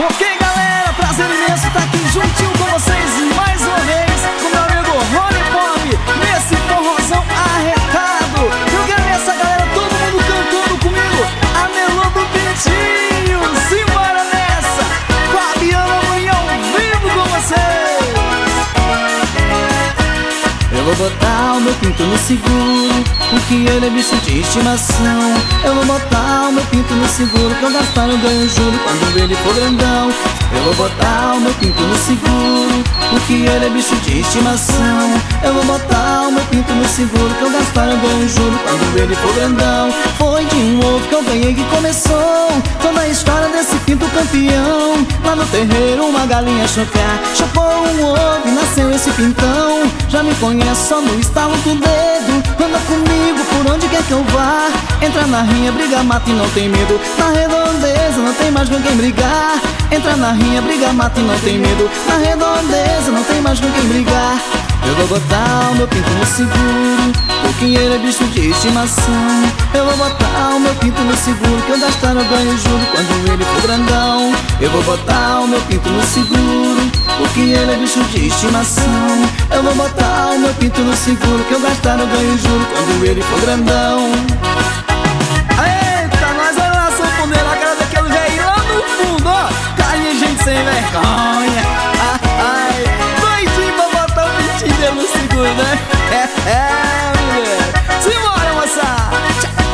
Ok, galera, prazer imenso estar aqui juntinho com vocês mais uma vez, com meu amigo Rony Pop, nesse forrozão arretado. Eu quero ver essa galera, todo mundo cantando comigo a melô do Pintinho. Simbora nessa, Fabiana Munhoz ao vivo com vocês. Eu vou botar o meu pinto no seguro, porque ele é bicho de estimação. Eu vou botar o meu pinto no seguro, que eu gastar eu ganho juro quando ele for grandão. Eu vou botar o meu pinto no seguro, porque ele é bicho de estimação. Eu vou botar o meu pinto no seguro, que eu gastar eu ganho juro quando ele for grandão. Foi de um ovo que eu ganhei que começou toda a história desse pinto campeão. Lá no terreiro uma galinha chocou um ovo e nasceu esse pintão. Já me conhece só no estalo do dedo, anda comigo por onde quer que eu vá. Entra na rinha, briga, mata e não tem medo. Na redondeza não tem mais com quem brigar. Entra na rinha, briga, mata e não tem medo. Na redondeza não tem mais com quem brigar. Eu vou botar o meu pinto no seguro, porque ele é bicho de estimação. Eu vou botar o meu pinto no seguro, que eu gastar eu ganho juro quando ele for grandão. Eu vou botar o meu pinto no seguro, porque ele é bicho de estimação. Eu vou botar o meu pinto no seguro, que eu gastar eu ganho juro quando ele for grandão. Eita, nós olha lá, sanfoneiro, a cara daquele velho lá no fundo, ó. Carinha, gente sem vergonha. Doidinho pra botar o pintinho dele no seguro, né? Mulher. Simbora, moçada.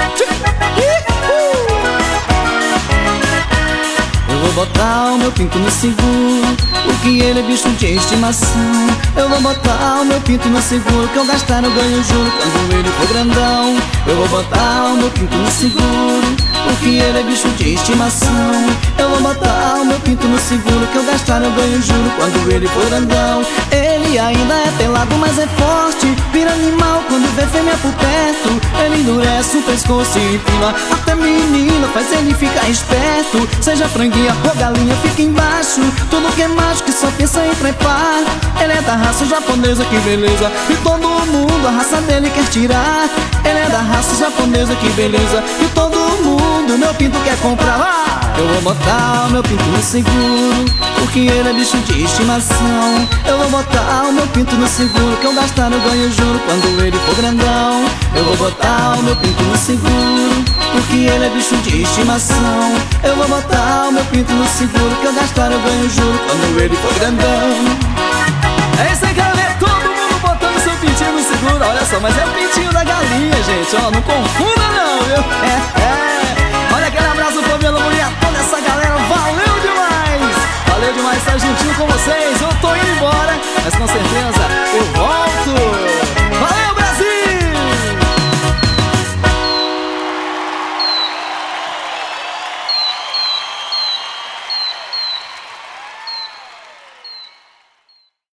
Eu vou botar o meu pinto no seguro, porque ele é bicho de estimação. Eu vou botar o meu pinto no seguro, que eu gastar eu ganho juro quando ele for grandão. Eu vou botar o meu pinto no seguro, porque ele é bicho de estimação. Eu vou botar o meu pinto no seguro, que eu gastar eu ganho juro quando ele for grandão. Ele ainda é pelado, mas é forte, vira animal quando vê fêmea por perto. Ele endurece o pescoço e empina, até menina faz ele ficar esperto. Seja franguinha ou galinha, fica embaixo, tudo que é macho que só pensa em trepar. Ele é da raça japonesa, que beleza, e todo mundo a raça dele quer tirar. Ele é da raça japonesa, que beleza, e todo mundo meu pinto quer comprar. Eu vou botar o meu pinto no seguro, porque ele é bicho de estimação. Eu vou botar o meu pinto no seguro, que eu gastar eu ganho juro quando ele for grandão. Eu vou botar o meu pinto no seguro, porque ele é bicho de estimação. Eu vou botar o meu pinto no seguro, que eu gastar eu ganho juro quando ele for grandão. É isso aí, galera, todo mundo botando seu pintinho no seguro. Olha só, mas é o pintinho da galinha, gente, ó, não confunda não, viu? Olha aquele abraço pra minha mulher, toda essa galera, valeu demais! Valeu demais estar juntinho com vocês, eu tô indo embora.